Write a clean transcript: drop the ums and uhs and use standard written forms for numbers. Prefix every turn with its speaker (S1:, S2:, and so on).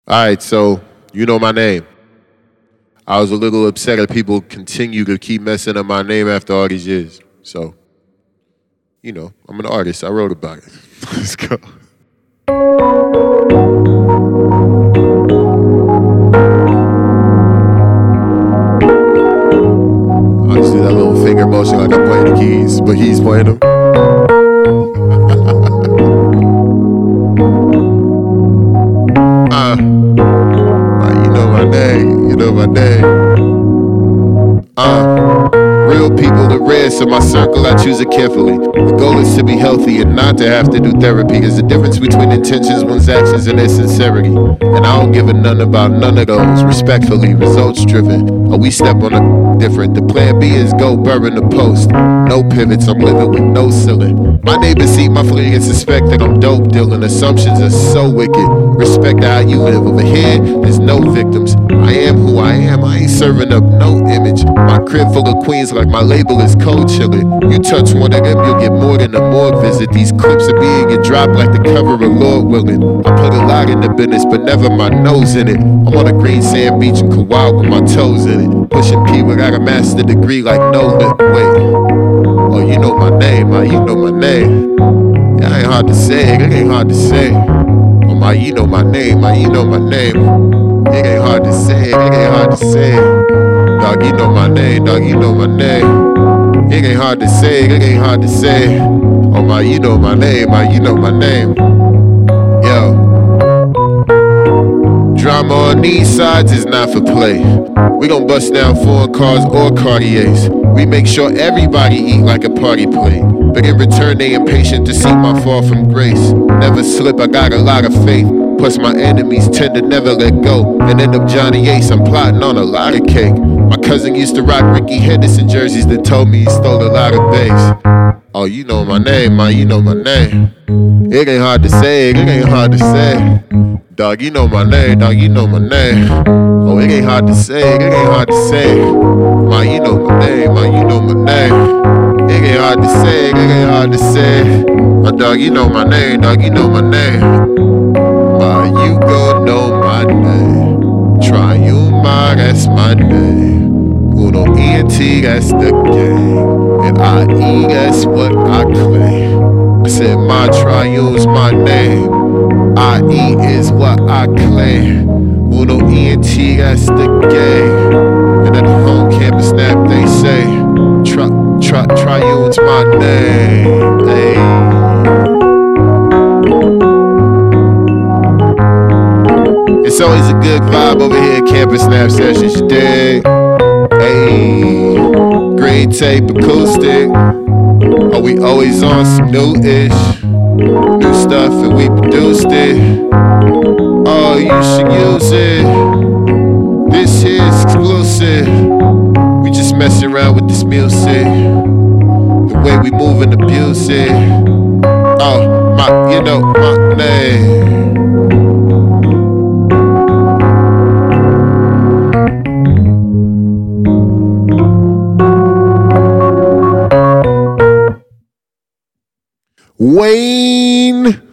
S1: All right, so you know my name. I was a little upset that people continue to keep messing up my name after all these years. So, I'm an artist. I wrote about it. Let's go. I'll just do that little finger motion like I'm playing the keys, but he's playing them. My name. Real people are rare, so my circle I choose it carefully. The goal is to be healthy and not to have to do therapy. There's a difference between intentions, one's actions, and their sincerity. And I don't give a none about none of those. Respectfully, results driven. Or we step on a different. The plan B is go burn the post. No pivots, I'm living with no ceiling. My neighbors see my fleeting and suspect that I'm dope dealing. Assumptions are so wicked. Respect how you live. Over here, there's no victims. I am who I am. I ain't serving up no image. My crib full of queens like my label is cold chillin'. You touch one of them, you'll get more than a morgue visit. These clips are being get dropped like the cover of Lord Willing. I put a lot in the business, but never my nose in it. I'm on a green sand beach in Kauai with my toes in it. Pushing P without a master degree like no lip. Wait, oh, you know my name, you know my name. Yeah, it ain't hard to say, it ain't hard to say. Oh my, you know my name, you know my name. It ain't hard to say, it ain't hard to say. Dog, you know my name, dog, you know my name. It ain't hard to say, it ain't hard to say. Oh my, you know my name, you know my name. Yo. Drama on these sides is not for play. We gon' bust down foreign cars or Cartiers. We make sure everybody eat like a party plate. But in return, they impatient to see my fall from grace. Never slip, I got a lot of faith. Plus my enemies tend to never let go. And end up Johnny Ace, I'm plotting on a lot of cake. My cousin used to rock Ricky Henderson jerseys that told me he stole a lot of bass. Oh, you know my name, you know my name. It ain't hard to say, it ain't hard to say. Dog, you know my name, dog, you know my name. Oh, it ain't hard to say, it ain't hard to say. You know my name, you know my name. It ain't hard to say, it ain't hard to say. Dog, you know my name, dog, you know my name. You gon' know my name. Triuma, that's my name. Uno ENT, that's the game. And IE, that's what I claim. I said my triune's my name. IE is what I claim. Uno ENT, that's the game. And at the home campus snap, they say triune's my name. Hey. It's always a good vibe over here at Campus Snap Sessions, you dig? Hey, green tape acoustic. Are we always on some new-ish? New stuff and we produced it. Oh, you should use it. This here's exclusive. We just mess around with this music. The way we move and abuse it. Oh, you know my name. Wayne